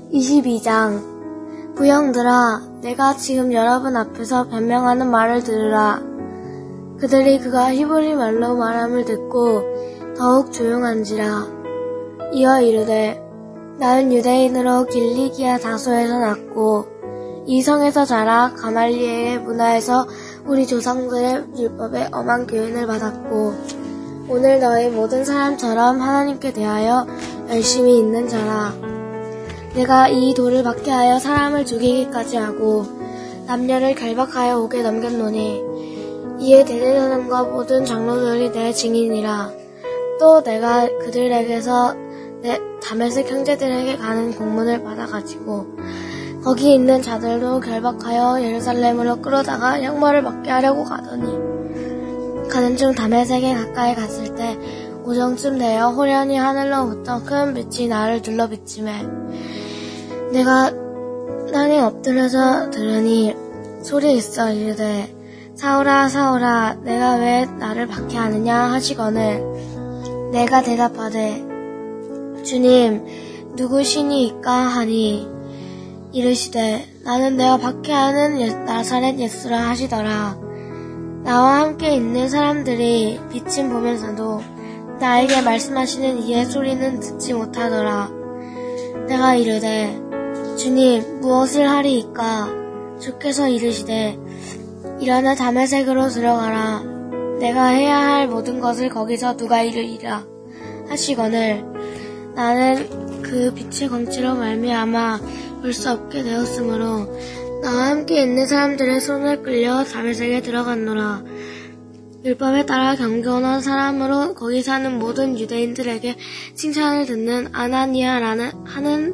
22장 부형들아, 내가 지금 여러분 앞에서 변명하는 말을 들으라. 그들이 그가 히브리 말로 말함을 듣고 더욱 조용한지라. 이어 이르되, 나는 유대인으로 길리기아 다소에서 났고 이 성에서 자라 가말리엘의 문화에서 우리 조상들의 율법에 엄한 교훈을 받았고 오늘 너희 모든 사람처럼 하나님께 대하여 열심히 있는 자라. 내가 이 돌을 박해하여 사람을 죽이기까지 하고 남녀를 결박하여 옥에 넘겼노니 이에 대제사장과 모든 장로들이 내 증인이라. 또 내가 그들에게서 내 다메섹 형제들에게 가는 공문을 받아가지고 거기 있는 자들도 결박하여 예루살렘으로 끌어다가 형벌을 받게 하려고 가더니 가는 중 다메섹에 가까이 갔을 때 오정쯤 되어 호련히 하늘로부터 큰 빛이 나를 둘러 비치매 내가 땅에 엎드려서 들으니 소리 있어 이르되, 사울아 사울아 내가 왜 나를 박해하느냐 하시거늘 내가 대답하되, 주님 누구시니이까 하니 이르시되, 나는 내가 박해하는 나사렛 예수라 하시더라. 나와 함께 있는 사람들이 빛을 보면서도 나에게 말씀하시는 이의 소리는 듣지 못하더라. 내가 이르되, 주님 무엇을 하리이까? 주께서 이르시되, 일어나 다메섹으로 들어가라. 내가 해야 할 모든 것을 거기서 누가 이르리라 하시거늘 나는 그 빛의 광채로 말미암아 볼 수 없게 되었으므로 나와 함께 있는 사람들의 손을 끌려 다메섹에 들어갔노라. 율법에 따라 경건한 사람으로 거기 사는 모든 유대인들에게 칭찬을 듣는 아나니아라는 하는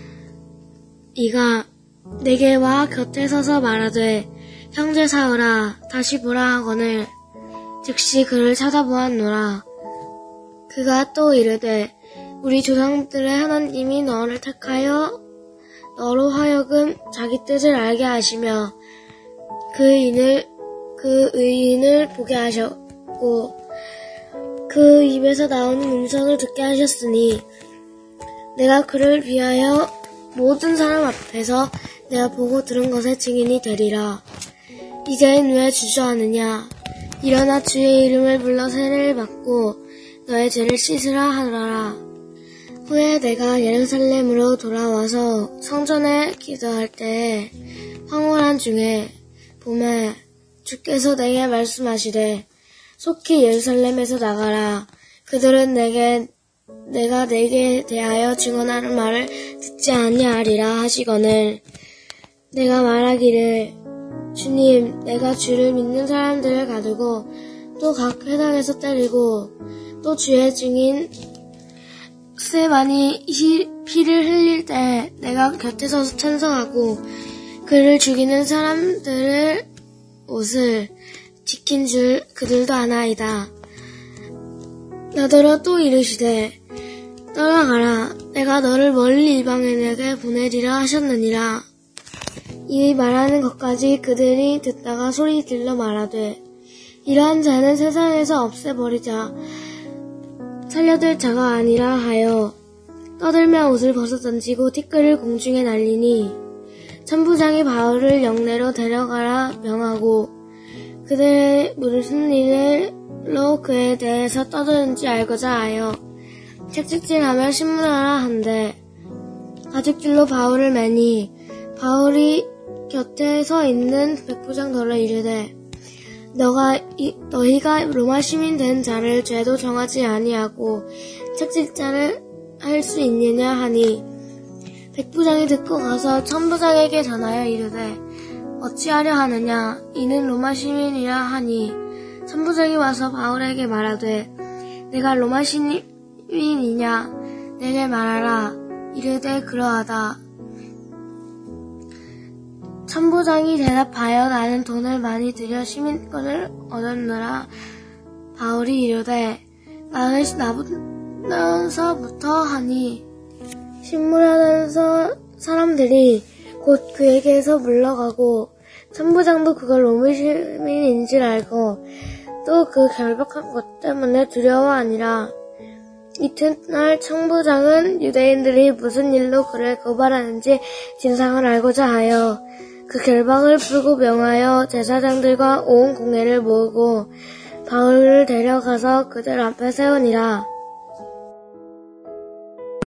이가 내게 와 곁에 서서 말하되, 형제 사울아 다시 보라 하거늘 즉시 그를 찾아보았노라. 그가 또 이르되, 우리 조상들의 하나님이 너를 택하여 너로 하여금 자기 뜻을 알게 하시며 그 의인을 보게 하셨고 그 입에서 나오는 음성을 듣게 하셨으니 내가 그를 위하여 모든 사람 앞에서 내가 보고 들은 것의 증인이 되리라. 이제는 왜 주저하느냐? 일어나 주의 이름을 불러 세례를 받고 너의 죄를 씻으라 하더라. 후에 내가 예루살렘으로 돌아와서 성전에 기도할 때에 황홀한 중에 봄에 주께서 내게 말씀하시되, 속히 예루살렘에서 나가라. 그들은 내가 내게 대하여 증언하는 말을 듣지 아니하리라 하시거늘 내가 말하기를, 주님 내가 주를 믿는 사람들을 가두고 또 각 회당에서 때리고 또 주의 증인 스데반이 피를 흘릴 때 내가 곁에 서서 찬성하고 그를 죽이는 사람들을 옷을 지킨 줄 그들도 아나이다. 나더러 또 이르시되, 떠나가라. 내가 너를 멀리 이방인에게 보내리라 하셨느니라. 이 말하는 것까지 그들이 듣다가 소리 질러 말하되, 이러한 자는 세상에서 없애버리자. 살려둘 자가 아니라 하여 떠들며 옷을 벗어 던지고 티끌을 공중에 날리니 천부장이 바울을 영내로 데려가라 명하고 그들의 무슨 일로 그에 대해서 떠드는지 알고자 하여 책찍질하며 신문하라 한데 가죽줄로 바울을 매니 바울이 곁에 서 있는 백부장더러 이르되, 너희가 로마 시민 된 자를 죄도 정하지 아니하고 책찍질을 할 수 있느냐 하니 백부장이 듣고 가서 천부장에게 전하여 이르되, 어찌하려 하느냐? 이는 로마 시민이라 하니 천부장이 와서 바울에게 말하되, 내가 로마 시민이냐? 내게 말하라. 이르되 그러하다. 천부장이 대답하여, 나는 돈을 많이 들여 시민권을 얻었노라. 바울이 이르되, 나는 나부터부터 하니 신문하던 사람들이 곧 그에게서 물러가고 천부장도 그가 로마 시민인 줄 알고 또 그 결박한 것 때문에 두려워 아니라 이튿날 청부장은 유대인들이 무슨 일로 그를 고발하는지 진상을 알고자 하여 그 결박을 풀고 명하여 제사장들과 온 공회를 모으고 바울을 데려가서 그들 앞에 세우니라.